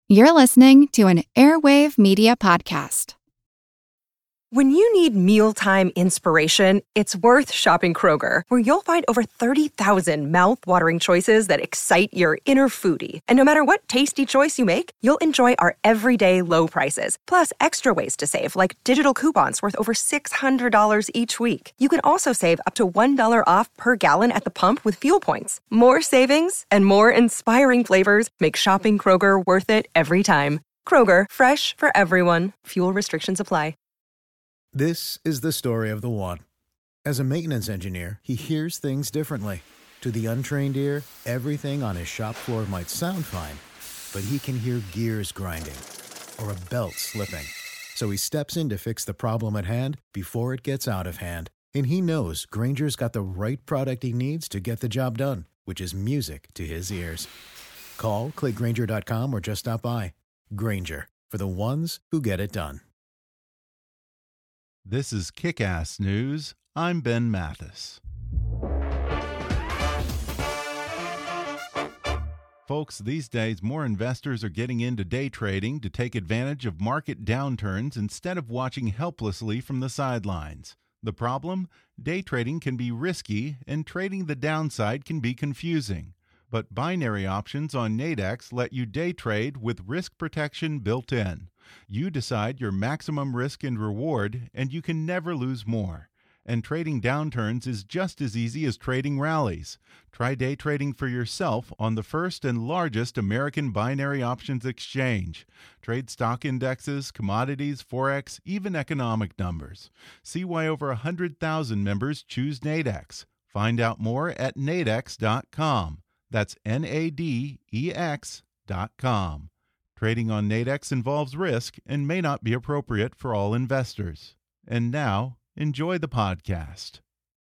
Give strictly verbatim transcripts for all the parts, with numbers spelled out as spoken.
You're listening to an Airwave Media Podcast. When you need mealtime inspiration, it's worth shopping Kroger, where you'll find over thirty thousand mouth-watering choices that excite your inner foodie. And no matter what tasty choice you make, you'll enjoy our everyday low prices, plus extra ways to save, like digital coupons worth over six hundred dollars each week. You can also save up to one dollar off per gallon at the pump with fuel points. More savings and more inspiring flavors make shopping Kroger worth it every time. Kroger, fresh for everyone. Fuel restrictions apply. This is the story of the one. As a maintenance engineer, he hears things differently. To the untrained ear, everything on his shop floor might sound fine, but he can hear gears grinding or a belt slipping. So he steps in to fix the problem at hand before it gets out of hand. And he knows Grainger's got the right product he needs to get the job done, which is music to his ears. Call, click Grainger dot com, or just stop by. Grainger, for the ones who get it done. This is Kick-Ass News. I'm Ben Mathis. Folks, these days more investors are getting into day trading to take advantage of market downturns instead of watching helplessly from the sidelines. The problem? Day trading can be risky and trading the downside can be confusing. But binary options on Nadex let you day trade with risk protection built in. You decide your maximum risk and reward, and you can never lose more. And trading downturns is just as easy as trading rallies. Try day trading for yourself on the first and largest American binary options exchange. Trade stock indexes, commodities, forex, even economic numbers. See why over one hundred thousand members choose Nadex. Find out more at nadex dot com. That's N A D E X dot com. Trading on Nadex involves risk and may not be appropriate for all investors. And now, enjoy the podcast.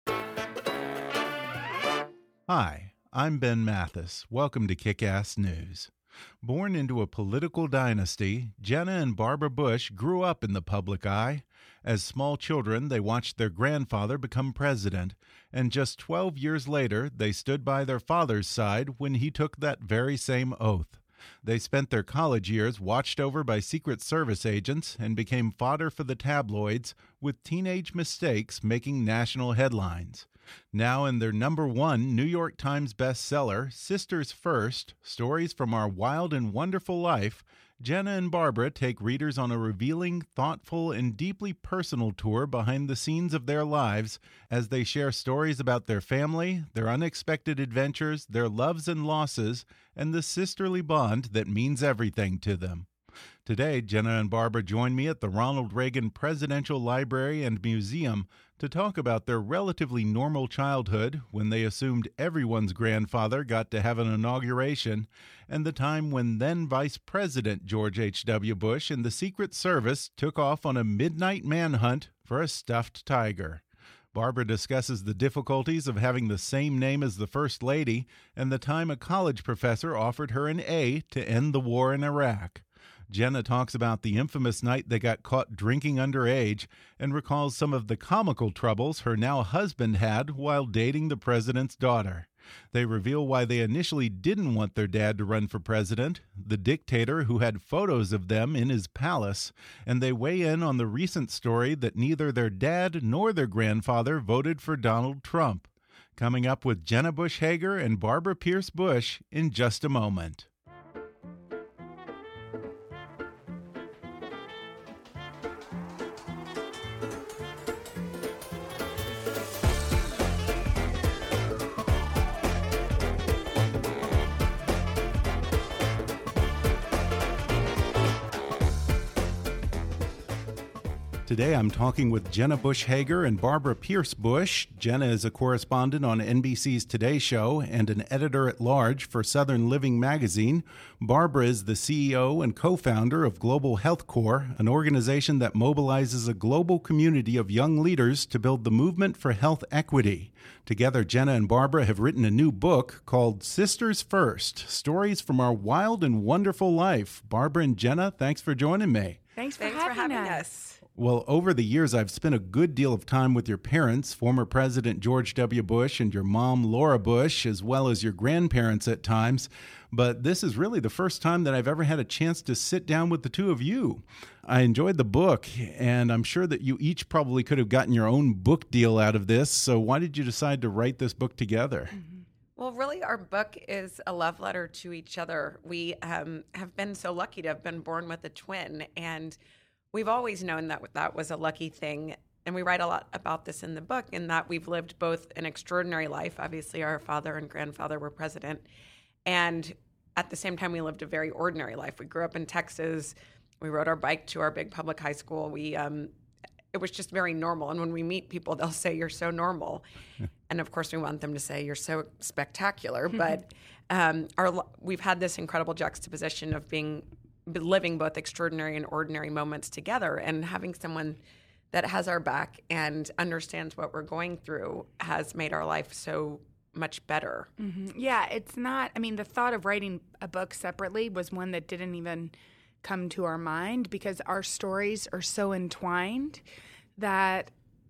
Hi, I'm Ben Mathis. Welcome to Kick-Ass News. Born into a political dynasty, Jenna and Barbara Bush grew up in the public eye. As small children, they watched their grandfather become president, and just twelve years later, they stood by their father's side when he took that very same oath. They spent their college years watched over by Secret Service agents and became fodder for the tabloids, with teenage mistakes making national headlines. Now in their number one New York Times bestseller, Sisters First, Stories from Our Wild and Wonderful Life, Jenna and Barbara take readers on a revealing, thoughtful, and deeply personal tour behind the scenes of their lives as they share stories about their family, their unexpected adventures, their loves and losses, and the sisterly bond that means everything to them. Today, Jenna and Barbara join me at the Ronald Reagan Presidential Library and Museum to talk about their relatively normal childhood when they assumed everyone's grandfather got to have an inauguration, and the time when then Vice President George H W Bush and the Secret Service took off on a midnight manhunt for a stuffed tiger. Barbara discusses the difficulties of having the same name as the First Lady and the time a college professor offered her an A to end the war in Iraq. Jenna talks about the infamous night they got caught drinking underage and recalls some of the comical troubles her now husband had while dating the president's daughter. They reveal why they initially didn't want their dad to run for president, the dictator who had photos of them in his palace, and they weigh in on the recent story that neither their dad nor their grandfather voted for Donald Trump. Coming up with Jenna Bush Hager and Barbara Pierce Bush in just a moment. Today I'm talking with Jenna Bush Hager and Barbara Pierce Bush. Jenna is a correspondent on N B C's Today Show and an editor-at-large for Southern Living magazine. Barbara is the C E O and co-founder of Global Health Corps, an organization that mobilizes a global community of young leaders to build the movement for health equity. Together, Jenna and Barbara have written a new book called Sisters First, Stories from Our Wild and Wonderful Life. Barbara and Jenna, thanks for joining me. Thanks for, Thanks having, for having us. us. Well, over the years, I've spent a good deal of time with your parents, former President George W. Bush and your mom, Laura Bush, as well as your grandparents at times. But this is really the first time that I've ever had a chance to sit down with the two of you. I enjoyed the book, and I'm sure that you each probably could have gotten your own book deal out of this. So why did you decide to write this book together? Mm-hmm. Well, really, our book is a love letter to each other. We um, have been so lucky to have been born with a twin, and we've always known that that was a lucky thing. And we write a lot about this in the book, in that we've lived both an extraordinary life. Obviously, our father and grandfather were president. And at the same time, we lived a very ordinary life. We grew up in Texas. We rode our bike to our big public high school. We um, it was just very normal. And when we meet people, they'll say, "You're so normal." And of course, we want them to say, "You're so spectacular." But um, our we've had this incredible juxtaposition of being living both extraordinary and ordinary moments together, and having someone that has our back and understands what we're going through has made our life so much better. Mm-hmm. Yeah, it's not, I mean, the thought of writing a book separately was one that didn't even come to our mind, because our stories are so entwined that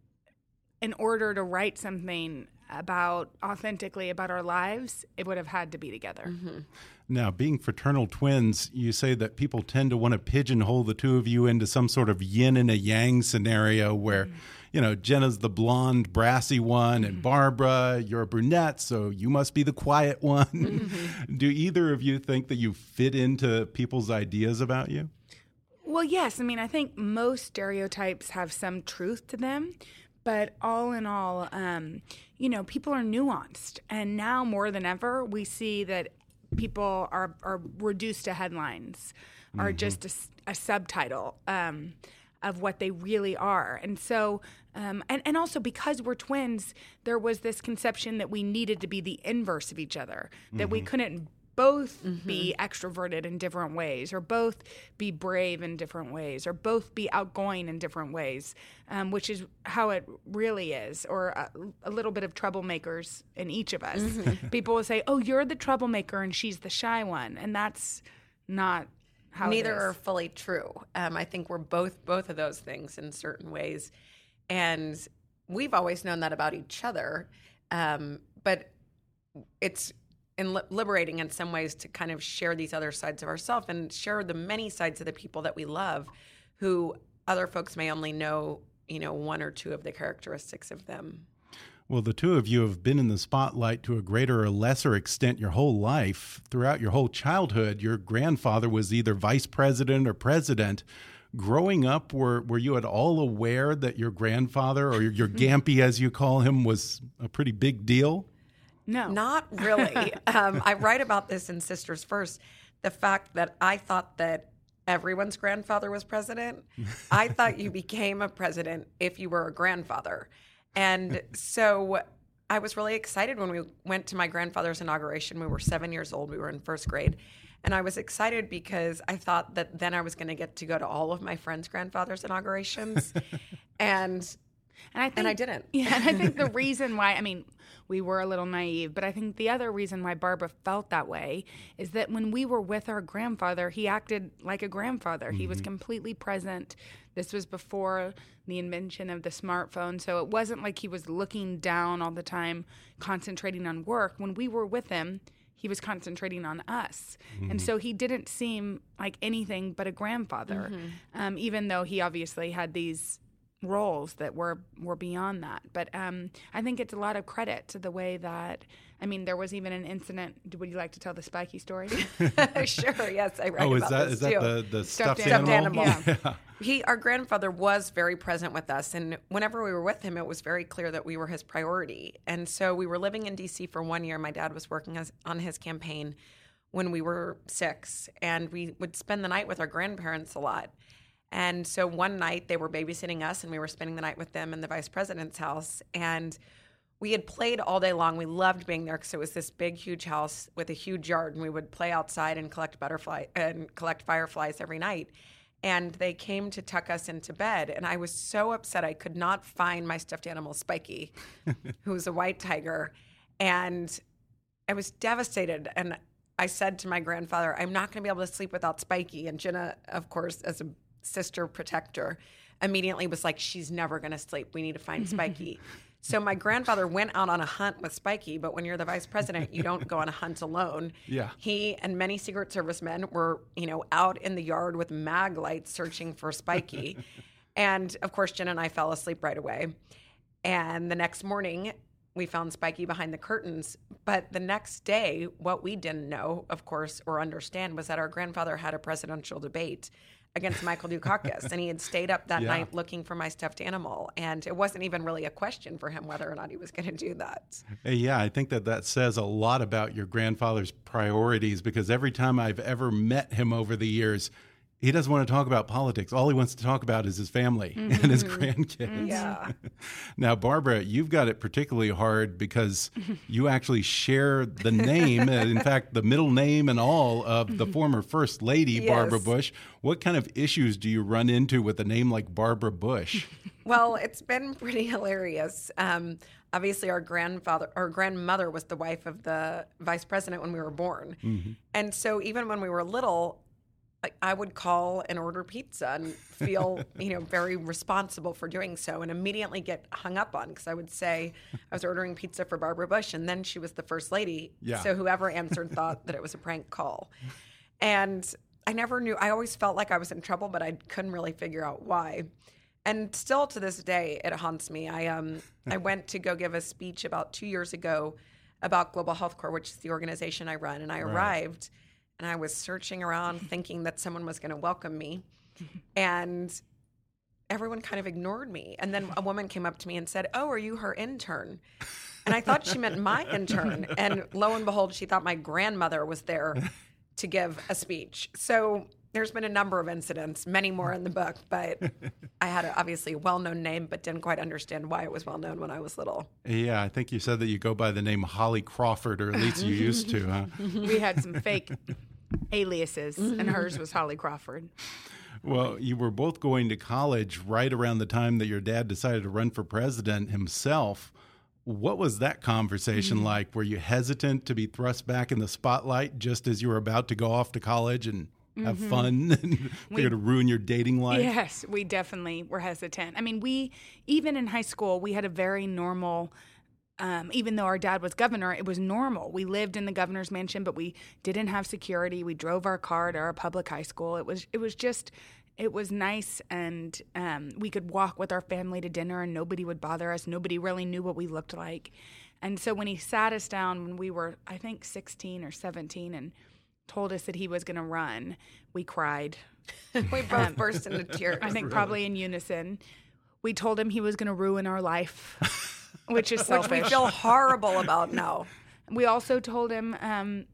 in order to write something about authentically about our lives, it would have had to be together. Mm-hmm. Now, being fraternal twins, you say that people tend to want to pigeonhole the two of you into some sort of yin and a yang scenario where, mm-hmm. you know, Jenna's the blonde, brassy one, and Barbara, you're a brunette, so you must be the quiet one. Mm-hmm. Do either of you think that you fit into people's ideas about you? Well, yes. I mean, I think most stereotypes have some truth to them. But all in all, um, you know, people are nuanced. And now more than ever, we see that people are, are reduced to headlines, mm-hmm. are just a, a subtitle um, of what they really are. And so, um, and, and also because we're twins, there was this conception that we needed to be the inverse of each other, that mm-hmm. we couldn't both mm-hmm. be extroverted in different ways, or both be brave in different ways, or both be outgoing in different ways, um, which is how it really is, or a, a little bit of troublemakers in each of us. Mm-hmm. People will say, "Oh, you're the troublemaker and she's the shy one," and that's not how Neither it is. are fully true. Um, I think we're both both of those things in certain ways, and we've always known that about each other, um, but it's and li- liberating in some ways to kind of share these other sides of ourselves and share the many sides of the people that we love, who other folks may only know, you know, one or two of the characteristics of them. Well, the two of you have been in the spotlight to a greater or lesser extent your whole life. Throughout your whole childhood, your grandfather was either vice president or president. Growing up, were, were you at all aware that your grandfather, or your, your Gampy as you call him, was a pretty big deal? No. Not really. um, I write about this in Sisters First, the fact that I thought that everyone's grandfather was president. I thought you became a president if you were a grandfather. And so I was really excited when we went to my grandfather's inauguration. We were seven years old. We were in first grade. And I was excited because I thought that then I was going to get to go to all of my friends' grandfathers' inaugurations. and And I, think, and I didn't. Yeah, and I think the reason why, I mean, we were a little naive, but I think the other reason why Barbara felt that way is that when we were with our grandfather, he acted like a grandfather. Mm-hmm. He was completely present. This was before the invention of the smartphone, so it wasn't like he was looking down all the time, concentrating on work. When we were with him, he was concentrating on us. Mm-hmm. And so he didn't seem like anything but a grandfather, mm-hmm. um, even though he obviously had these roles that were were beyond that. But um, I think it's a lot of credit to the way that, I mean, there was even an incident. Would you like to tell the Spiky story? Sure, yes, I read oh, about is that, this is that too. the, the stuffed, stuffed animal? animal. Yeah. Yeah. He, our grandfather was very present with us, and whenever we were with him, it was very clear that we were his priority. And so we were living in D C for one year. My dad was working as, on his campaign when we were six, and we would spend the night with our grandparents a lot. And so one night they were babysitting us, and we were spending the night with them in the vice president's house. And we had played all day long. We loved being there because it was this big, huge house with a huge yard, and we would play outside and collect butterfly and collect fireflies every night. And they came to tuck us into bed, and I was so upset I could not find my stuffed animal Spiky, who was a white tiger, and I was devastated. And I said to my grandfather, "I'm not going to be able to sleep without Spiky." And Jenna, of course, as a sister protector, immediately was like, she's never going to sleep. We need to find Spiky. So my grandfather went out on a hunt with Spiky, but when you're the vice president, you don't go on a hunt alone. Yeah. He and many Secret Service men were, you know, out in the yard with mag lights searching for Spiky. And of course, Jen and I fell asleep right away. And the next morning, we found Spiky behind the curtains. But the next day, what we didn't know, of course, or understand, was that our grandfather had a presidential debate against Michael Dukakis, and he had stayed up that Yeah. night looking for my stuffed animal, and it wasn't even really a question for him whether or not he was going to do that. Hey, yeah, I think that that says a lot about your grandfather's priorities, because every time I've ever met him over the years, he doesn't want to talk about politics. All he wants to talk about is his family mm-hmm. and his grandkids. Yeah. Now, Barbara, you've got it particularly hard because you actually share the name, in fact, the middle name and all of the former First Lady, Yes. Barbara Bush. What kind of issues do you run into with a name like Barbara Bush? Well, it's been pretty hilarious. Um, obviously, our grandfather, our grandmother was the wife of the vice president when we were born. Mm-hmm. And so even when we were little, I would call and order pizza and feel, you know, very responsible for doing so, and immediately get hung up on because I would say I was ordering pizza for Barbara Bush, and then she was the first lady. Yeah. So whoever answered thought that it was a prank call. And I never knew. I always felt like I was in trouble, but I couldn't really figure out why. And still to this day, it haunts me. I um I went to go give a speech about two years ago about Global Health Corps, which is the organization I run, and I Right. arrived. And I was searching around thinking that someone was going to welcome me. And everyone kind of ignored me. And then a woman came up to me and said, "Oh, are you her intern?" And I thought she meant my intern. And lo and behold, she thought my grandmother was there to give a speech. So there's been a number of incidents, many more in the book. But I had a, obviously a well-known name, but didn't quite understand why it was well-known when I was little. Yeah, I think you said that you go by the name Holly Crawford, or at least you used to, huh? We had some fake aliases, and hers was Holly Crawford. Well, you were both going to college right around the time that your dad decided to run for president himself. What was that conversation mm-hmm. like? Were you hesitant to be thrust back in the spotlight just as you were about to go off to college and have mm-hmm. fun and figure to ruin your dating life? Yes, we definitely were hesitant. I mean, we, even in high school, we had a very normal, um, even though our dad was governor, it was normal. We lived in the governor's mansion, but we didn't have security. We drove our car to our public high school. It was, it was just, it was nice, and um, we could walk with our family to dinner and nobody would bother us. Nobody really knew what we looked like. And so when he sat us down when we were, I think, sixteen or seventeen, and told us that he was going to run, we cried. We both um, burst into tears. I think probably in unison. We told him he was going to ruin our life, which is selfish. Which we feel horrible about now. We also told him um,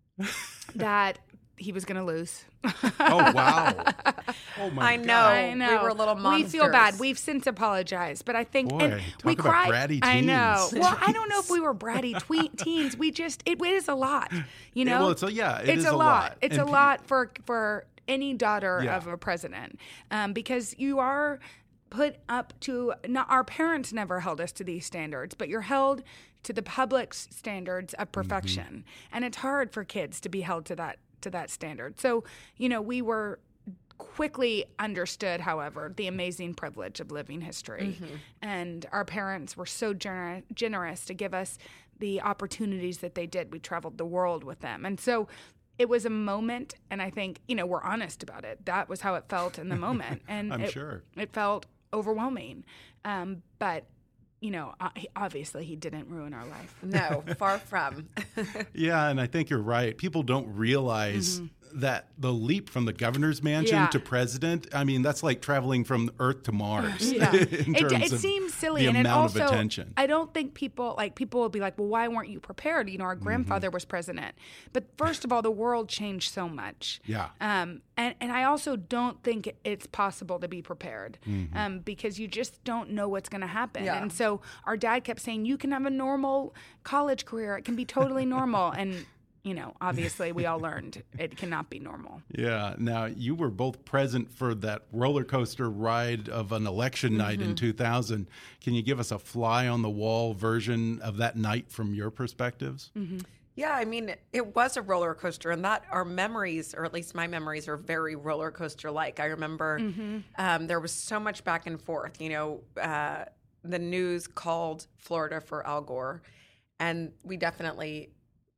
that he was going to lose. Oh, wow. Oh, my I know. God. I know. We were little monsters. We feel bad. We've since apologized, but I think Boy, and talk we about cried. bratty teens. I know. Well, I don't know if we were bratty twe- teens. We just it, it is a lot, you know. Well, it's a, yeah, it it's is a a lot. lot. It's And a lot for for any daughter Yeah. of a president, um, because you are put up to. Not our parents never held us to these standards, but you're held to the public's standards of perfection, mm-hmm. and it's hard for kids to be held to that to that standard. So, you know, we were quickly understood, however, the amazing privilege of living history. Mm-hmm. And our parents were so gener- generous to give us the opportunities that they did. We traveled the world with them. And so it was a moment, and I think, you know, we're honest about it. That was how it felt in the moment. And I'm it, sure. It felt overwhelming. Um, but you know, obviously he didn't ruin our life. No, far from. Yeah, and I think you're right. People don't realize mm-hmm. that the leap from the governor's mansion yeah. to president, I mean, that's like traveling from Earth to Mars. Yeah. in it terms it of seems silly. the and amount it also, of attention. I don't think people, like, people will be like, well, why weren't you prepared? You know, our grandfather mm-hmm. was president. But first of all, the world changed so much. Yeah. Um, and, and I also don't think it's possible to be prepared mm-hmm. um, because you just don't know what's going to happen. Yeah. And so our dad kept saying, you can have a normal college career. It can be totally normal. And you know, obviously we all learned it cannot be normal. Yeah. Now, you were both present for that roller coaster ride of an election night mm-hmm. in two thousand. Can you give us a fly on the wall version of that night from your perspectives? Mm-hmm. Yeah, I mean, it was a roller coaster, and that our memories, or at least my memories, are very roller coaster like. I remember mm-hmm. um, there was so much back and forth. You know, uh, the news called Florida for Al Gore, and we definitely,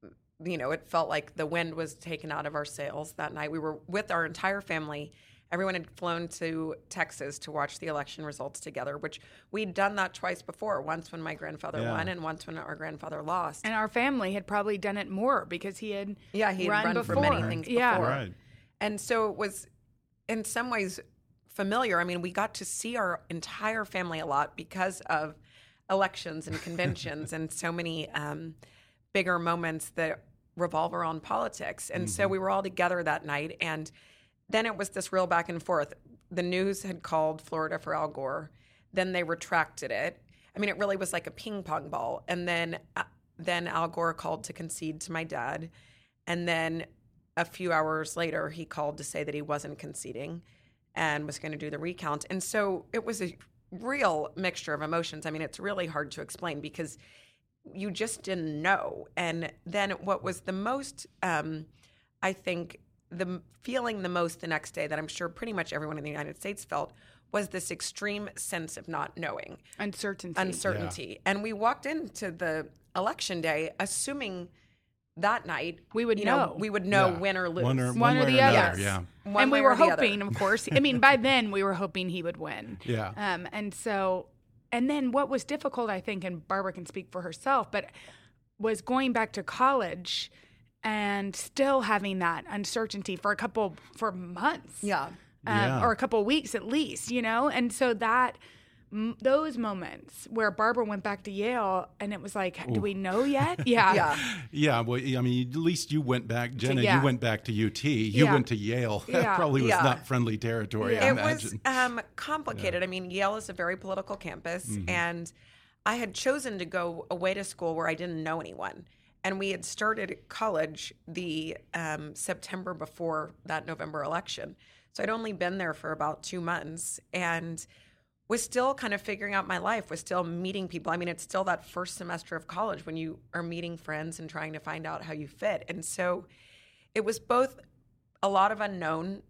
you know, it felt like the wind was taken out of our sails that night. We were with our entire family. Everyone had flown to Texas to watch the election results together, which we'd done that twice before, once when my grandfather yeah. won and once when our grandfather lost. And our family had probably done it more because he had yeah, he had run, run before. for many things yeah. before. Right. And so it was in some ways familiar. I mean, we got to see our entire family a lot because of elections and conventions and so many um, bigger moments that revolve around politics. And mm-hmm. so we were all together that night, and then it was this real back and forth. The news had called Florida for Al Gore. Then they retracted it. I mean, it really was like a ping pong ball. And then uh, then Al Gore called to concede to my dad. And then a few hours later, he called to say that he wasn't conceding and was going to do the recount. And so it was a real mixture of emotions. I mean, it's really hard to explain because you just didn't know. And then what was the most, um, I think, the feeling the most the next day that I'm sure pretty much everyone in the United States felt was this extreme sense of not knowing. Uncertainty. Uncertainty. Yeah. And we walked into the election day assuming that night we would you know. know we would know yeah. win or lose. One or, one one or the or other. Another, yeah. One and we way were or the hoping, other. of course. I mean, by then we were hoping he would win. Yeah. Um, and so, and then what was difficult, I think, and Barbara can speak for herself, but was going back to college and still having that uncertainty for a couple, for months. Yeah. Um, yeah. Or a couple of weeks at least, you know? And so that, m- those moments where Barbara went back to Yale and it was like, Ooh. do we know yet? Yeah. yeah. Yeah. Well, I mean, at least you went back, Jenna, yeah. you went back to U T. You yeah. went to Yale. That yeah. probably was yeah. not friendly territory, Yeah. I It imagine. was um, complicated. Yeah. I mean, Yale is a very political campus, Mm-hmm. and I had chosen to go away to school where I didn't know anyone. And we had started college the um, September before that November election. So I'd only been there for about two months and was still kind of figuring out my life, was still meeting people. I mean, it's still that first semester of college when you are meeting friends and trying to find out how you fit. And so it was both a lot of unknown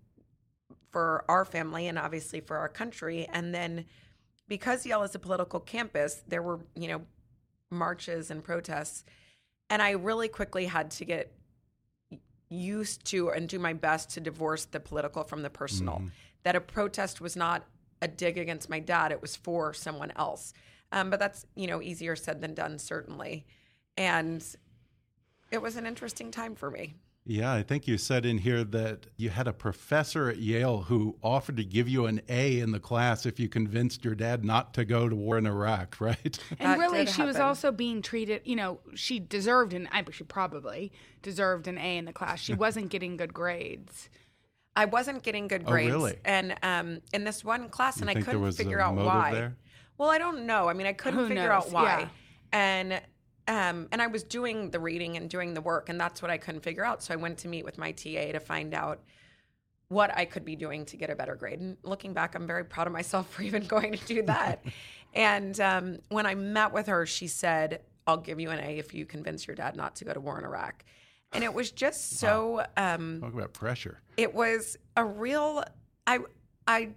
for our family and obviously for our country. And then because Yale is a political campus, there were, you know, marches and protests. And I really quickly had to get used to and do my best to divorce the political from the personal. Mm-hmm. That a protest was not a dig against my dad, it was for someone else. Um, but that's, you know, easier said than done, certainly. And it was an interesting time for me. Yeah, I think you said in here that you had a professor at Yale who offered to give you an A in the class if you convinced your dad not to go to war in Iraq, right? And That really, did she was happen. also being treated, you know, she deserved an, I she probably deserved an A in the class. She wasn't getting good grades. I wasn't getting good Oh, grades. really? And um, in this one class, You and I think there couldn't was figure a out motive why. there? Well, I don't know. I mean, I couldn't Who figure knows? out why. Yeah. And um, and I was doing the reading and doing the work, and that's what I couldn't figure out. So I went to meet with my T A to find out what I could be doing to get a better grade. And looking back, I'm very proud of myself for even going to do that. And um, when I met with her, she said, I'll give you an A if you convince your dad not to go to war in Iraq. And it was just so... Um, Talk about pressure. It was a real... I I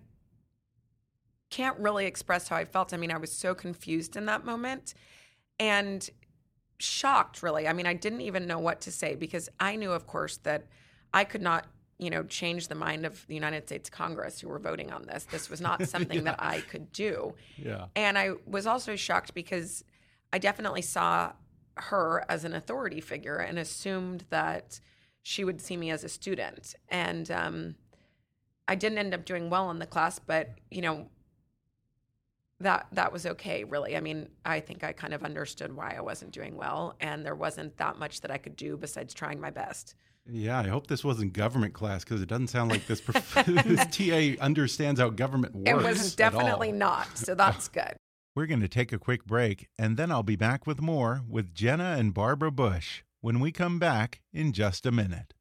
can't really express how I felt. I mean, I was so confused in that moment and shocked, really. I mean, I didn't even know what to say because I knew, of course, that I could not, you know, change the mind of the United States Congress who were voting on this. This was not something Yeah. that I could do. Yeah. And I was also shocked because I definitely saw her as an authority figure and assumed that she would see me as a student. And um, I didn't end up doing well in the class, but, you know, that that was okay, really. I mean, I think I kind of understood why I wasn't doing well, and there wasn't that much that I could do besides trying my best. Yeah, I hope this wasn't government class because it doesn't sound like this, prof- this T A understands how government works. It was at all. definitely not, so that's good. We're going to take a quick break, and then I'll be back with more with Jenna and Barbara Bush when we come back in just a minute.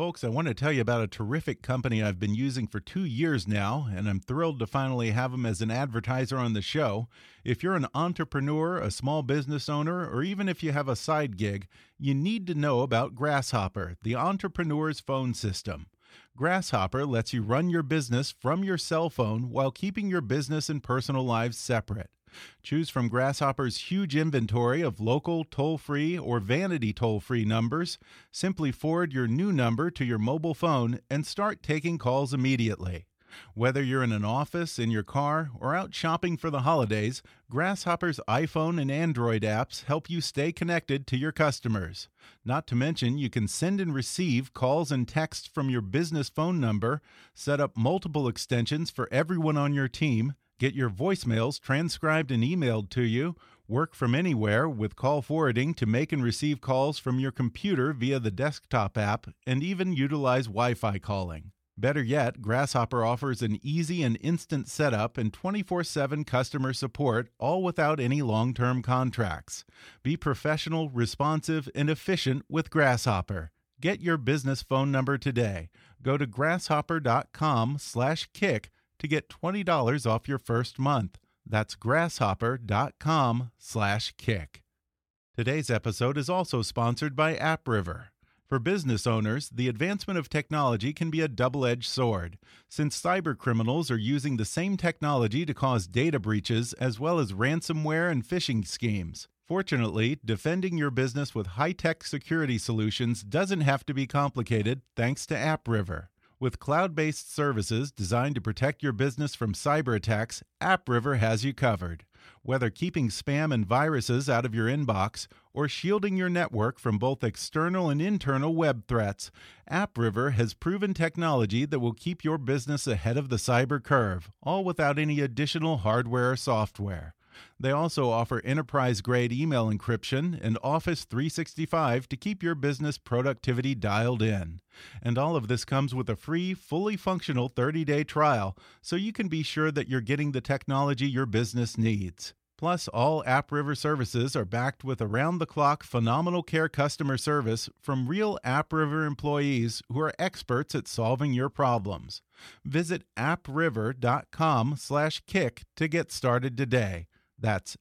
folks, I want to tell you about a terrific company I've been using for two years now, and I'm thrilled to finally have them as an advertiser on the show. If you're an entrepreneur, a small business owner, or even if you have a side gig, you need to know about Grasshopper, the entrepreneur's phone system. Grasshopper lets you run your business from your cell phone while keeping your business and personal lives separate. Choose from Grasshopper's huge inventory of local, toll-free, or vanity toll-free numbers. Simply forward your new number to your mobile phone and start taking calls immediately. Whether you're in an office, in your car, or out shopping for the holidays, Grasshopper's iPhone and Android apps help you stay connected to your customers. Not to mention, you can send and receive calls and texts from your business phone number, set up multiple extensions for everyone on your team, get your voicemails transcribed and emailed to you, work from anywhere with call forwarding to make and receive calls from your computer via the desktop app, and even utilize Wi-Fi calling. Better yet, Grasshopper offers an easy and instant setup and twenty-four seven customer support, all without any long-term contracts. Be professional, responsive, and efficient with Grasshopper. Get your business phone number today. Go to grasshopper.com slash kick to get twenty dollars off your first month. That's grasshopper.com slash kick. Today's episode is also sponsored by AppRiver. For business owners, the advancement of technology can be a double-edged sword, since cyber criminals are using the same technology to cause data breaches as well as ransomware and phishing schemes. Fortunately, defending your business with high-tech security solutions doesn't have to be complicated thanks to AppRiver. With cloud-based services designed to protect your business from cyber attacks, AppRiver has you covered. Whether keeping spam and viruses out of your inbox or shielding your network from both external and internal web threats, AppRiver has proven technology that will keep your business ahead of the cyber curve, all without any additional hardware or software. They also offer enterprise-grade email encryption and Office three sixty-five to keep your business productivity dialed in. And all of this comes with a free, fully functional thirty-day trial, so you can be sure that you're getting the technology your business needs. Plus, all AppRiver services are backed with around-the-clock phenomenal care customer service from real AppRiver employees who are experts at solving your problems. Visit appriver.com slash kick to get started today. That's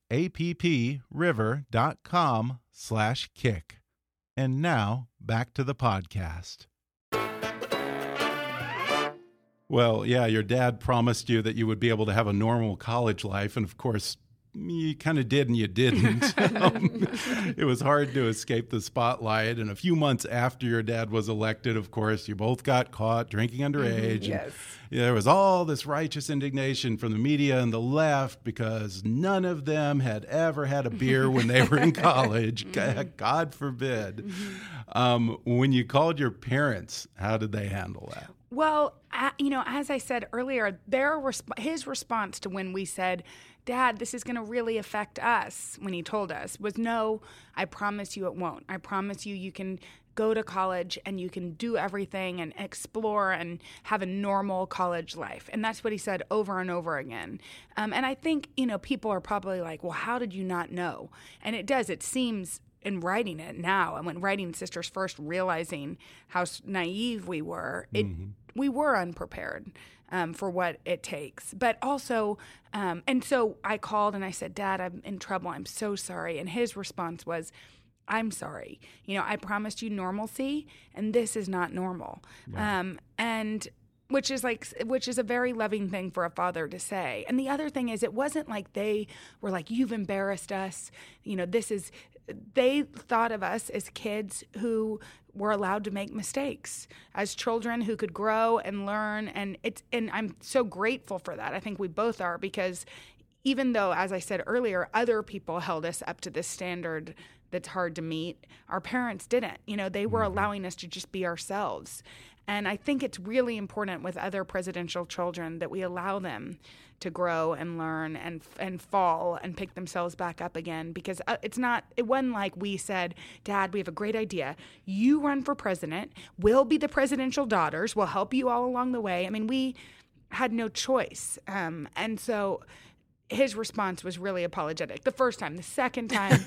appriver.com slash kick. And now, back to the podcast. Well, yeah, your dad promised you that you would be able to have a normal college life, and of course, you kind of did and you didn't. um, it was hard to escape the spotlight. And a few months after your dad was elected, of course, you both got caught drinking underage. Mm-hmm, yes. And, yeah, there was all this righteous indignation from the media and the left because none of them had ever had a beer when they were in college. mm-hmm. God forbid. Mm-hmm. Um, when you called your parents, how did they handle that? Well, I, you know, as I said earlier, their resp- his response to when we said, Dad, this is going to really affect us, when he told us, was no, I promise you it won't. I promise you you can go to college and you can do everything and explore and have a normal college life. And that's what he said over and over again. Um, and I think, you know, people are probably like, well, how did you not know? And it does. It seems in writing it now, and when writing Sisters First, realizing how naive we were, it mm-hmm. we were unprepared um, for what it takes. But also, um, and so I called and I said, Dad, I'm in trouble. I'm so sorry. And his response was, I'm sorry. You know, I promised you normalcy, and this is not normal. Wow. Um, and which is like, which is a very loving thing for a father to say. And the other thing is, it wasn't like they were like, you've embarrassed us. You know, this is, they thought of us as kids who were allowed to make mistakes, as children who could grow and learn. And it's, and I'm so grateful for that. I think we both are, because even though, as I said earlier, other people held us up to this standard that's hard to meet, our parents didn't. You know, they were mm-hmm. allowing us to just be ourselves. And I think it's really important with other presidential children that we allow them to grow and learn and and fall and pick themselves back up again, because it's not, it wasn't like we said, Dad, we have a great idea. You run for president. We'll be the presidential daughters. We'll help you all along the way. I mean, we had no choice. Um, and so his response was really apologetic. The first time, the second time,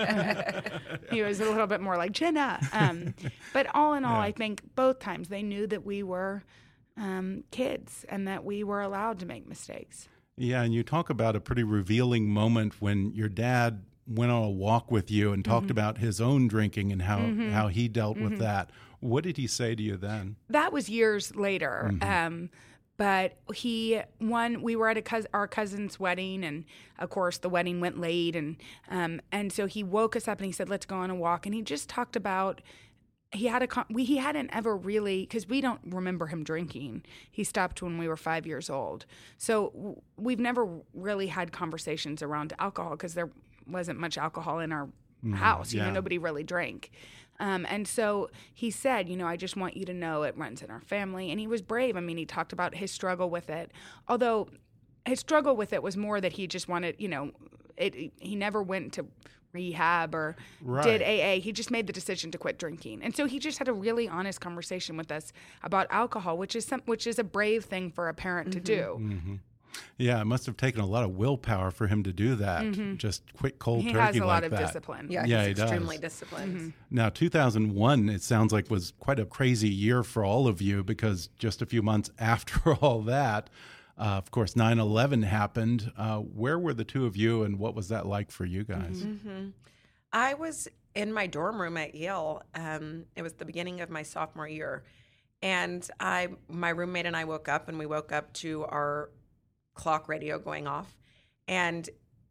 he was a little bit more like, Jenna. Um, but all in all, Yeah. I think both times they knew that we were um, kids and that we were allowed to make mistakes. Yeah, and you talk about a pretty revealing moment when your dad went on a walk with you and talked Mm-hmm. about his own drinking and how, Mm-hmm. how he dealt Mm-hmm. with that. What did he say to you then? That was years later. Mm-hmm. Um, but he, one, we were at a cous- our cousin's wedding, and of course the wedding went late, and um, and so he woke us up and he said, "Let's go on a walk," and he just talked about. He had a con- we he hadn't ever really, because we don't remember him drinking. He stopped when we were five years old, so w- we've never really had conversations around alcohol because there wasn't much alcohol in our house. You yeah. know, nobody really drank. Um, and so he said, you know, I just want you to know it runs in our family. And he was brave. I mean, he talked about his struggle with it. Although his struggle with it was more that he just wanted, you know, it, he never went to rehab or Right. did A A. He just made the decision to quit drinking. And so he just had a really honest conversation with us about alcohol, which is some, which is a brave thing for a parent to do. Mm-hmm. Yeah, it must have taken a lot of willpower for him to do that. Just quit cold He turkey has a like lot of that. discipline. Yeah, Yeah, he's he does. extremely disciplined. Now, two thousand one, it sounds like was quite a crazy year for all of you because just a few months after all that, uh, of course, nine eleven happened. Uh, where were the two of you, and what was that like for you guys? Mm-hmm. I was in my dorm room at Yale. Um, it was the beginning of my sophomore year, and I, my roommate and I woke up, and we woke up to our clock radio going off, and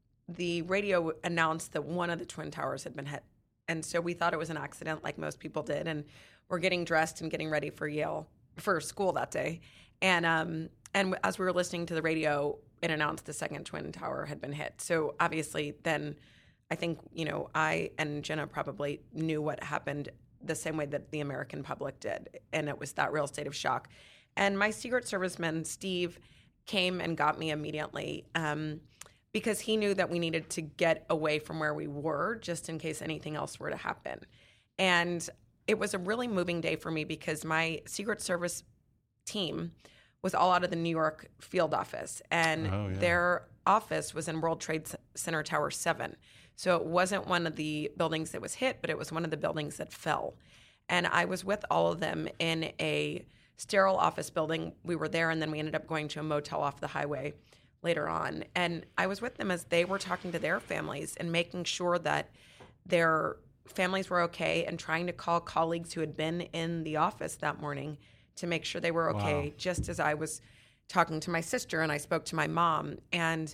the radio announced that one of the Twin Towers had been hit. And so we thought it was an accident, like most people did, and we're getting dressed and getting ready for Yale for school that day. And um, and as we were listening to the radio, it announced the second Twin Tower had been hit. So obviously, then I think you know I and Jenna probably knew what happened the same way that the American public did, and it was that real state of shock. And my Secret Serviceman Steve came and got me immediately. Um, because he knew that we needed to get away from where we were just in case anything else were to happen. And it was a really moving day for me because my Secret Service team was all out of the New York field office, and Oh, yeah. their office was in World Trade Center Tower seven. So it wasn't one of the buildings that was hit, but it was one of the buildings that fell. And I was with all of them in a sterile office building. We were there, and then we ended up going to a motel off the highway later on. And I was with them as they were talking to their families and making sure that their families were okay and trying to call colleagues who had been in the office that morning to make sure they were okay, Wow. just as I was talking to my sister and I spoke to my mom. And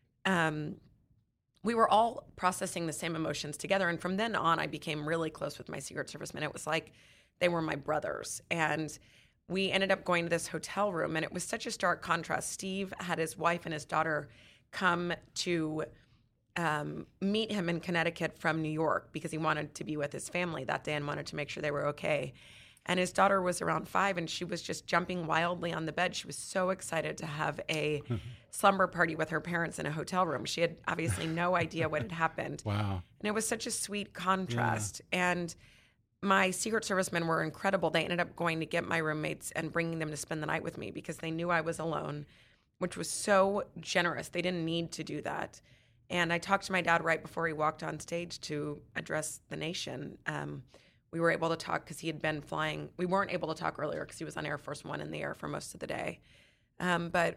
um, we were all processing the same emotions together. And from then on, I became really close with my Secret Servicemen. It was like they were my brothers. And we ended up going to this hotel room, and it was such a stark contrast. Steve had his wife and his daughter come to um, meet him in Connecticut from New York because he wanted to be with his family that day and wanted to make sure they were okay. And his daughter was around five, and she was just jumping wildly on the bed. She was so excited to have a slumber party with her parents in a hotel room. She had obviously no idea what had happened. Wow. And it was such a sweet contrast. And my Secret Servicemen were incredible. They ended up going to get my roommates and bringing them to spend the night with me because they knew I was alone, which was so generous. They didn't need to do that. And I talked to my dad right before he walked on stage to address the nation. Um, we were able to talk because he had been flying. We weren't able to talk earlier because he was on Air Force One in the air for most of the day. Um, but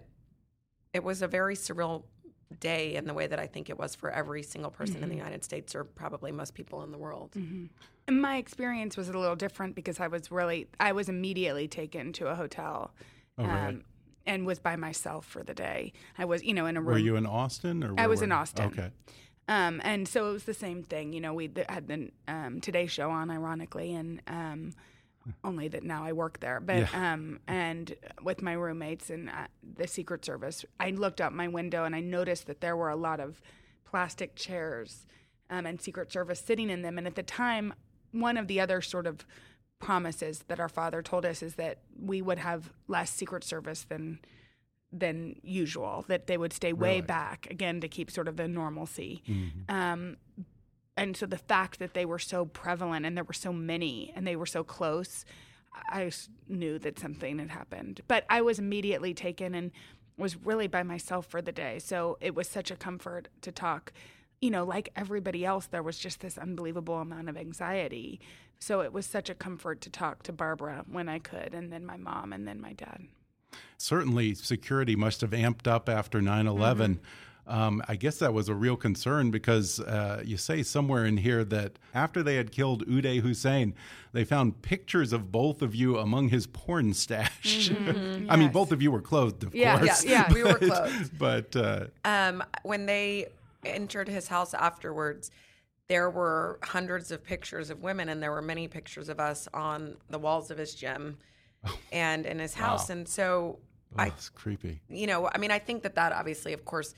it was a very surreal day in the way that I think it was for every single person Mm-hmm. in the United States, or probably most people in the world. Mm-hmm. And my experience was a little different because I was really, I was immediately taken to a hotel. Oh, really? um, and was by myself for the day. I was, you know, in a room. Were you in Austin? Or I where was were in you? Austin. Okay. Um, and so it was the same thing. You know, we th- had the um, Today Show on, ironically, and um, only that now I work there. But Yeah. um, and with my roommates and uh, the Secret Service, I looked out my window and I noticed that there were a lot of plastic chairs um, and Secret Service sitting in them. And at the time, one of the other sort of promises that our father told us is that we would have less Secret Service than than usual, that they would stay way Really? back, again, to keep sort of the normalcy. Mhm. Um, and so the fact that they were so prevalent and there were so many and they were so close, I s- knew that something had happened. But I was immediately taken, and was really by myself for the day. So it was such a comfort to talk. You know, like everybody else, there was just this unbelievable amount of anxiety. So it was such a comfort to talk to Barbara when I could, and then my mom, and then my dad. Certainly, security must have amped up after nine eleven. Mm-hmm. um, I guess that was a real concern because uh, you say somewhere in here that after they had killed Uday Hussein, they found pictures of both of you among his porn stash. Mm-hmm. I mean, Yes. both of you were clothed, of Yeah, course. yeah, yeah. We were clothed. But uh, Um, when they entered his house afterwards, there were hundreds of pictures of women, and there were many pictures of us on the walls of his gym and in his house. Wow. And so, oh, I, it's creepy. you know, I mean, I think that that obviously, of course,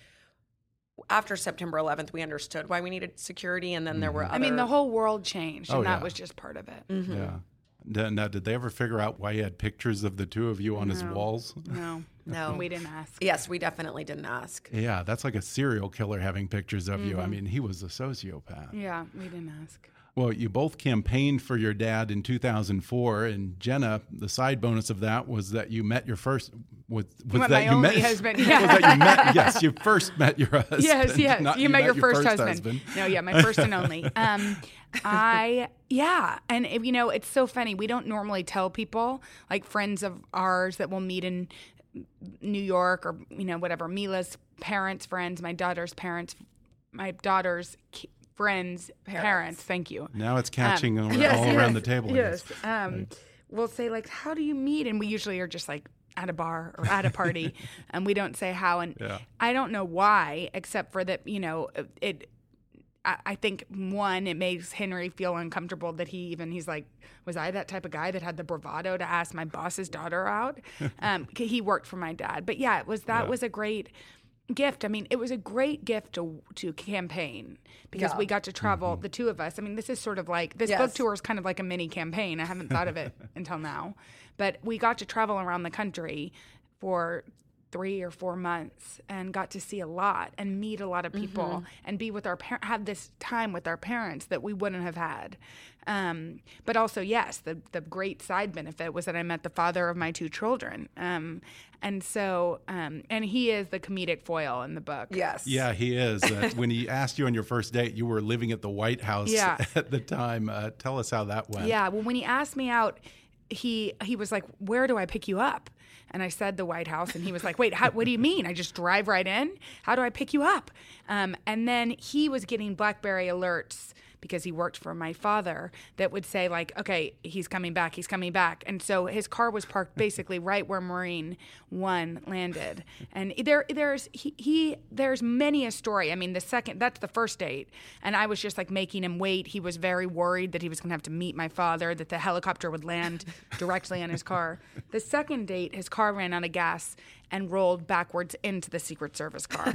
after September eleventh, we understood why we needed security, and then there were other. I mean, the whole world changed, and Oh, that yeah. was just part of it. Mm-hmm. Yeah. Now, now, did they ever figure out why he had pictures of the two of you on his No. walls? No, No. we didn't ask. Yes, we definitely didn't ask. Yeah, that's like a serial killer having pictures of you. I Mm-hmm. mean, he was a sociopath. Yeah, we didn't ask. Well, you both campaigned for your dad in two thousand four, and Jenna, the side bonus of that was that you met your first was, was Met that my you only met husband. was that you met yes, you first met your husband. Yes, yes. not You, met, your first, husband. No, yeah, my first and only. Um, I yeah, and if, you know, it's so funny. We don't normally tell people, like friends of ours that we'll meet in New York or you know whatever. Mila's parents, friends, my daughter's parents, my daughter's ki- friends, parents. parents. Thank you. Now it's catching Um, all yes, all yes, around the table. I Yes. guess. Um, we'll say like, how do you meet? And we usually are just like at a bar or at a party, and we don't say how. And Yeah. I don't know why, except for that, you know, it. I, I think one, it makes Henry feel uncomfortable that he even he's like, was I that type of guy that had the bravado to ask my boss's daughter out? Um, he worked for my dad, but yeah, it was that Yeah. was a great gift. I mean, it was a great gift to to campaign because Yeah. we got to travel, Mm-hmm. the two of us. I mean, this is sort of like this Yes. book tour is kind of like a mini campaign. I haven't thought of it until now, but we got to travel around the country for three or four months and got to see a lot and meet a lot of people Mm-hmm. and be with our par- have this time with our parents that we wouldn't have had. Um, but also, yes, the the great side benefit was that I met the father of my two children. Um, and so, um, and he is the comedic foil in the book. Yes. Yeah, he is. Uh, when he asked you on your first date, you were living at the White House Yeah. at the time. Uh, tell us how that went. Yeah. Well, when he asked me out, he he was like, "Where do I pick you up?" And I said the White House, and he was like, "Wait, how, what do you mean? I just drive right in? How do I pick you up?" Um, and then he was getting BlackBerry alerts because he worked for my father that would say like, "Okay, he's coming back, he's coming back." And so his car was parked basically right where Marine One landed. And there, there's he, he, there's many a story. I mean, the second that's the first date, and I was just like making him wait. He was very worried that he was going to have to meet my father, that the helicopter would land directly on his car. The second date, his car ran out of gas and rolled backwards into the Secret Service car.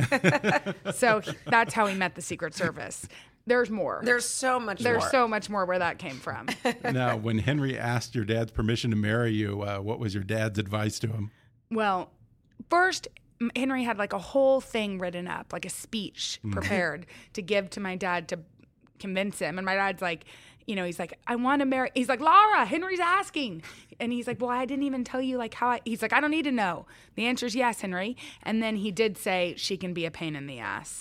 So he, that's how he met the Secret Service. There's more. There's so much There's more. so much more where that came from. Now, when Henry asked your dad's permission to marry you, uh, what was your dad's advice to him? Well, first, M- Henry had like a whole thing written up, like a speech prepared to give to my dad to convince him. And my dad's like, you know, he's like, I want to marry. He's like, Laura, Henry's asking. And he's like, well, I didn't even tell you like how I, he's like, I don't need to know. The answer is yes, Henry. And then he did say she can be a pain in the ass.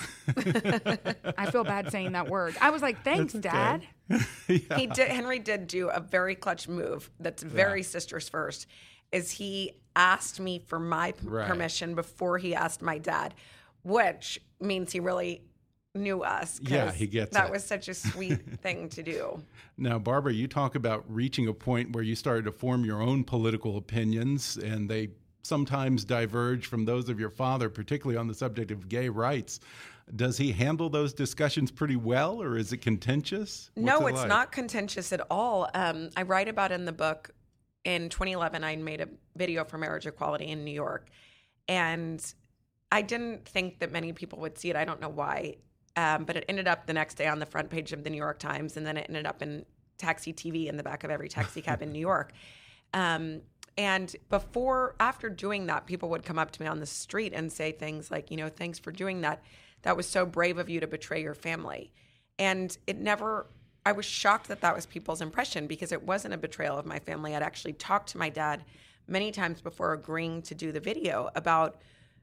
I feel bad saying that word. I was like, thanks, okay. Dad. He did. Henry did do a very clutch move. That's very sisters first. Is he asked me for my p- Right. permission before he asked my dad, which means he really knew us. 'cause Yeah, he gets that it. was such a sweet thing to do. Now, Barbara, you talk about reaching a point where you started to form your own political opinions, and they sometimes diverge from those of your father, particularly on the subject of gay rights. Does he handle those discussions pretty well, or is it contentious? What's No, it it's like? not contentious at all. Um, I write about in the book. In twenty eleven, I made a video for marriage equality in New York, and I didn't think that many people would see it. I don't know why, um, but it ended up the next day on the front page of the New York Times, and then it ended up in Taxi T V in the back of every taxi cab in New York. Um, and before, after doing that, people would come up to me on the street and say things like, you know, thanks for doing that. That was so brave of you to betray your family. And it never, I was shocked that that was people's impression because it wasn't a betrayal of my family. I'd actually talked to my dad many times before agreeing to do the video about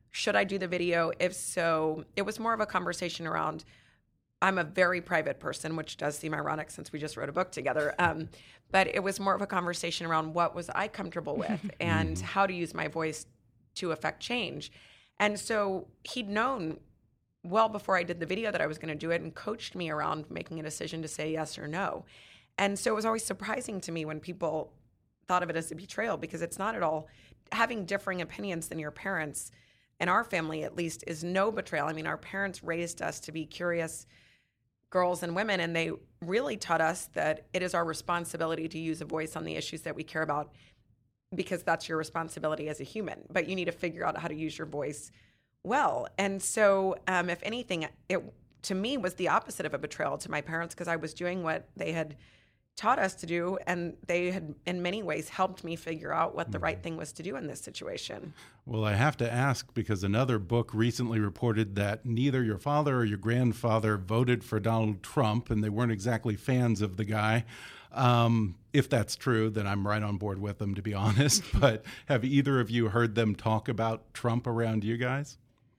should I do the video? If so, it was more of a conversation around, I'm a very private person, which does seem ironic since we just wrote a book together. Um, but it was more of a conversation around what was I comfortable with and how to use my voice to affect change. And so he'd known well before I did the video that I was going to do it and coached me around making a decision to say yes or no. And so it was always surprising to me when people thought of it as a betrayal, because it's not at all. Having differing opinions than your parents, in our family at least, is no betrayal. I mean, our parents raised us to be curious girls and women, and they really taught us that it is our responsibility to use a voice on the issues that we care about, because that's your responsibility as a human. But you need to figure out how to use your voice well. And so, um, if anything, it to me was the opposite of a betrayal to my parents, because I was doing what they had taught us to do, and they had in many ways helped me figure out what the right thing was to do in this situation. Well, I have to ask, because another book recently reported that neither your father or your grandfather voted for Donald Trump, and they weren't exactly fans of the guy. Um, if that's true, then I'm right on board with them, to be honest. But have either of you heard them talk about Trump around you guys?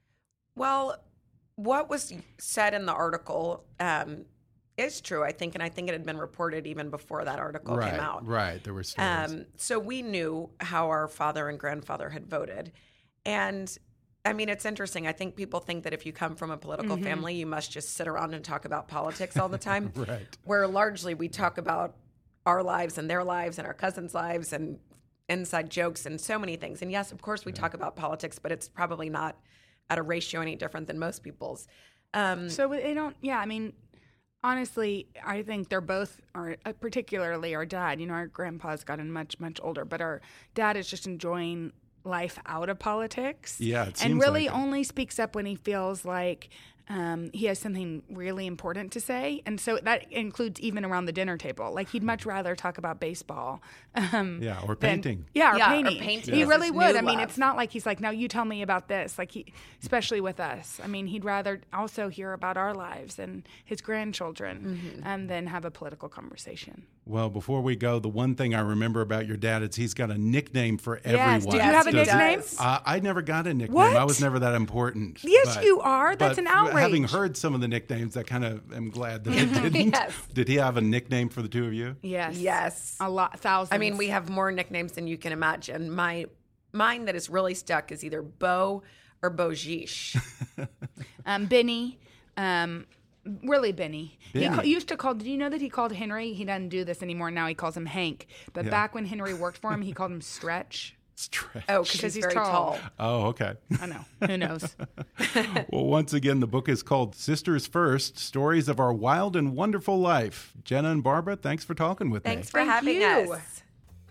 Well, what was said in the article um, is true, I think, and I think it had been reported even before that article right, came out. Right, there were stories. Um, so we knew how our father and grandfather had voted. And, I mean, it's interesting. I think people think that if you come from a political Mm-hmm. family, you must just sit around and talk about politics all the time. Right. Where largely we talk about our lives and their lives and our cousins' lives and inside jokes and so many things. And yes, of course, we yeah. talk about politics, but it's probably not at a ratio any different than most people's. Um, so they don't, yeah, I mean, honestly, I think they're both, are, uh, particularly our dad, you know, our grandpa's gotten much, much older, but our dad is just enjoying life out of politics. Yeah, it seems and really like it. only speaks up when he feels like um, he has something really important to say. And so that includes even around the dinner table. Like, he'd much rather talk about baseball. Um, yeah, or than, painting. Yeah, or yeah, painting. Or painting He is really his would. new I mean, love. it's not like he's like, now you tell me about this. Like, he, especially with us. I mean, he'd rather also hear about our lives and his grandchildren Mm-hmm. and then have a political conversation. Well, before we go, the one thing I remember about your dad is he's got a nickname for Yes. everyone. Do you Yes, have a he nickname? does. Uh, I never got a nickname. What? I was never that important. Yes, But- you are. That's but an outrage. Having heard some of the nicknames, I kind of am glad that I didn't. Yes. Did he have a nickname for the two of you? Yes. Yes. A lot, thousands. I mean, we have more nicknames than you can imagine. My mine that is really stuck is either Bo or Bojish. um, Benny, um, really Benny. He Benny. ca- used to call, did you know that he called Henry? He doesn't do this anymore. Now he calls him Hank. But Yeah. back when Henry worked for him, he called him Stretch. Stretch. Oh, because Because he's, he's very tall. tall. Oh, okay. I know. Who knows? Well, once again, the book is called Sisters First, Stories of Our Wild and Wonderful Life. Jenna and Barbara, thanks for talking with Thanks me. for Thank having you. us.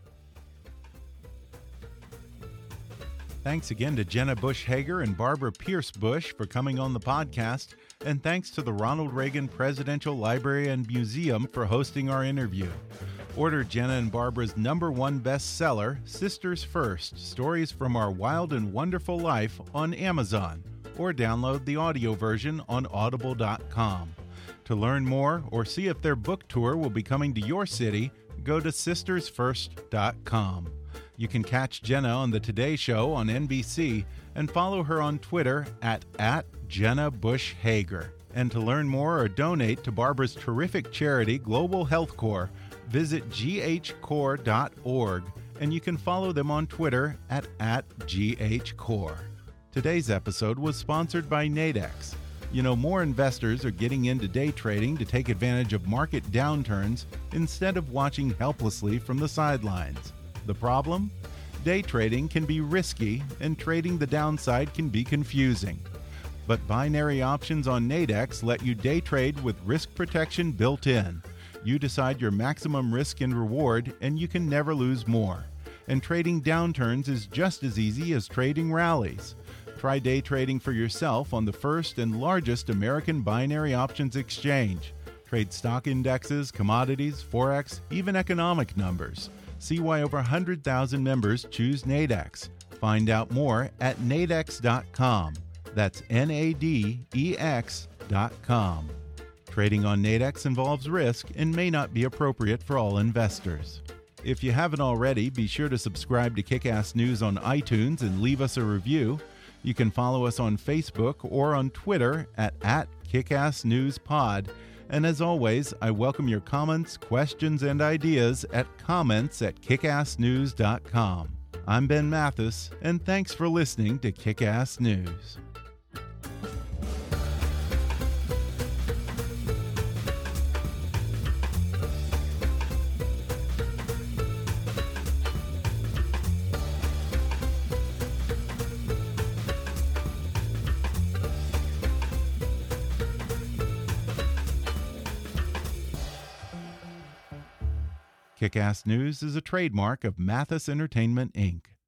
Thanks again to Jenna Bush Hager and Barbara Pierce Bush for coming on the podcast. And thanks to the Ronald Reagan Presidential Library and Museum for hosting our interview. Order Jenna and Barbara's number one bestseller, Sisters First, Stories from Our Wild and Wonderful Life, on Amazon, or download the audio version on audible dot com. To learn more or see if their book tour will be coming to your city, go to sisters first dot com. You can catch Jenna on the Today Show on N B C and follow her on Twitter at, at Jenna Bush Hager. And to learn more or donate to Barbara's terrific charity, Global Health Corps, visit g h core dot org, and you can follow them on Twitter at, at G H Core. Today's episode was sponsored by Nadex. You know, more investors are getting into day trading to take advantage of market downturns instead of watching helplessly from the sidelines. The problem? Day trading can be risky, and trading the downside can be confusing. But binary options on Nadex let you day trade with risk protection built in. You decide your maximum risk and reward, and you can never lose more. And trading downturns is just as easy as trading rallies. Try day trading for yourself on the first and largest American binary options exchange. Trade stock indexes, commodities, forex, even economic numbers. See why over one hundred thousand members choose Nadex. Find out more at nadex dot com. That's N A D E X dot com. Trading on Nadex involves risk and may not be appropriate for all investors. If you haven't already, be sure to subscribe to Kick-Ass News on iTunes and leave us a review. You can follow us on Facebook or on Twitter at, at KickassNewsPod. And as always, I welcome your comments, questions, and ideas at comments at kickass news dot com. I'm Ben Mathis, and thanks for listening to Kick-Ass News. Kick-Ass News is a trademark of Mathis Entertainment, Incorporated